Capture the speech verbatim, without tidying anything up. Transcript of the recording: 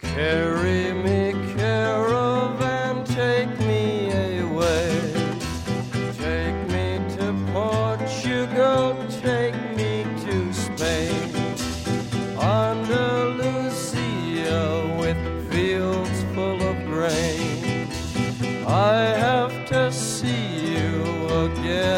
Carry me, caravan, take me away. Take me to Portugal, take me to Spain. Andalusia with fields full of grain. I have to see you again.